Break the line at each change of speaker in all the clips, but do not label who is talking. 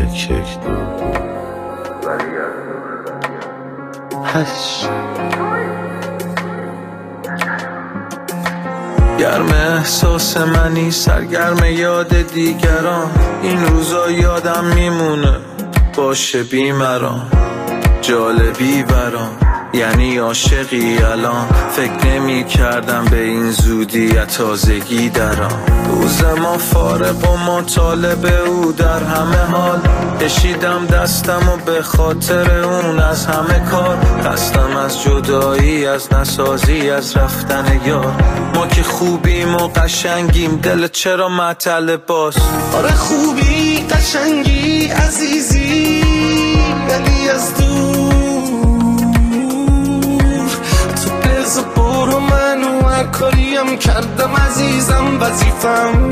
یک یک دو هش گرم احساس منی سرگرم یاد دیگران این روزا یادم میمونه باشه بیمران جالبی برام یعنی عاشقی الان فکر نمی کردم به این زودی تازگی درام روز ما فارغ و مطالب او در همه حال کشیدم دستم و به خاطر اون از همه کار خستم از جدایی از نسازی از رفتن یار ما که خوبیم و قشنگیم دل چرا معطل باز
آره خوبی قشنگی عزیزی ولی از دور برو منو هر کاریم کردم عزیزم وظیفم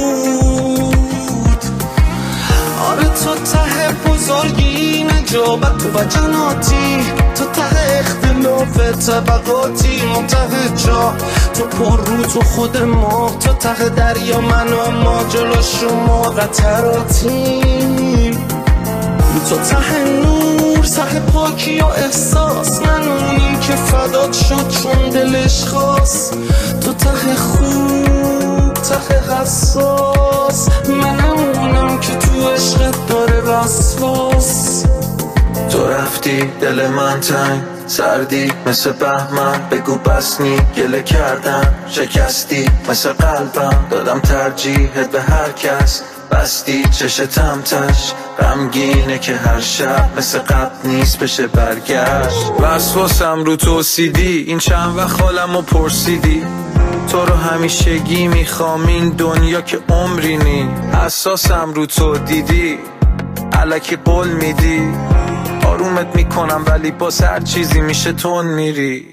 بود آره تو ته بزرگی نجابت و جناتی تو ته اختلاف طبقاتی منتهی جا تو پر رو تو خود ما تو ته دریا من و ما جلو شما قطراتیم تو ته نور ته پاکی و احساس منونیم که فدات شد چون دلش خواست تو ته خوب ته حساس منمونم که تو عشقت داره وسواس
تو رفتی دل من تنگ سردی مثل بهمن بگو بسنی گله کردم شکستی مثل قلبم دادم ترجیحت به هر کس بستی چشتم تش غمگینه که هر شب مثل قبل نیست بشه برگشت وسواسم رو توسیدی این چند وقت حالمو پرسیدی تو رو همیشگی میخوام این دنیا که عمری نی حساسم رو تو دیدی الکی قول میدی آرومت میکنم ولی باز هر چیزی میشه تون میری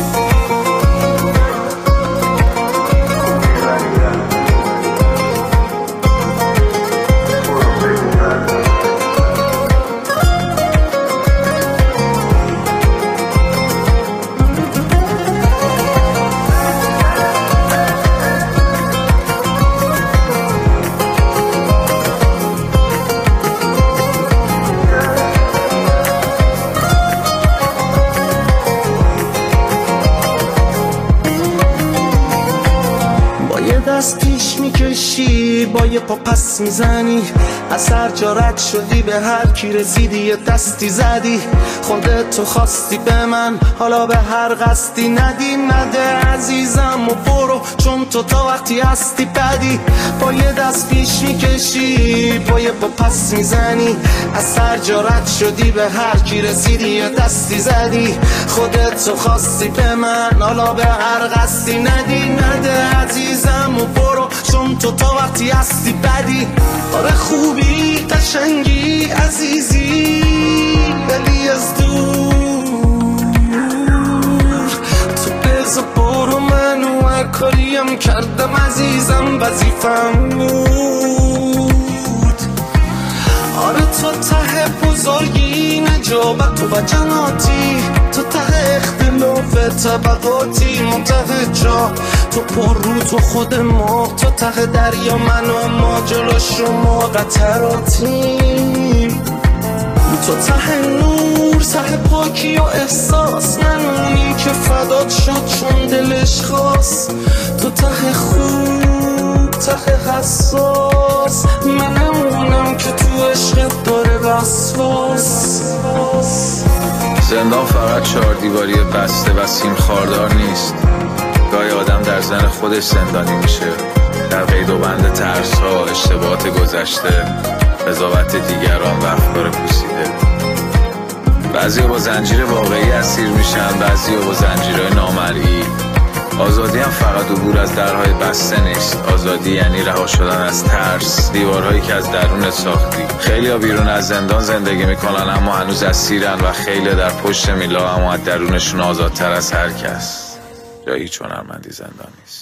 دست پیش میکشی با یه پا پس میزنی از هر جا رد شدی به هر کی رسیدی یه دستی زدی خودت تو خواستی به من حالا به هر قصدی ندی نده عزیزم و برو چون تو تا وقتی هستی بدی با یه دست پیش میکشی با یه پا پس میزنی از هر جا رد شدی به هر کی رسیدی یه دستی زدی خودت تو خواستی به من حالا به هر قصدی ندی نده عزیزم و برو چون تو تا وقتی هستی بدی آره خوبی قشنگی عزیزی ولی از دور تو بذار برو منو هر کاریم کردم عزیزم وظیفم بود آره تو ته بزرگی نجابت و جناتی تو ته اختلاف طبقاتی منتهی جا تو پر رو تو خود ما تو ته دریا من و ما جلو شما قطراتیم تو ته نور ته پاکی و احساس منونیم که فدات شد چون دلش خواست تو ته خوب ته حساس منمونم که تو عشقت داره وسواس
زندان فقط 4 دیواری بسته و سیم خاردار نیست گاهی آدم در ذهن خودش زندانی میشه در قید و بند ترس ها اشتباهات گذشته قضاوت دیگران و افکار پوسیده بعضی با زنجیر واقعی اسیر میشن بعضی با زنجیرهای نامرئی آزادی هم فقط عبور از درهای بسته نیست آزادی یعنی رها شدن از ترس دیوارهایی که از درون ساختی خیلی ها بیرون از زندان زندگی میکنن اما هنوز اسیرن و خیلی در پشت میلا اما از درونشون آزادتر از هر کس جایی چون هنرمندی زندان نیست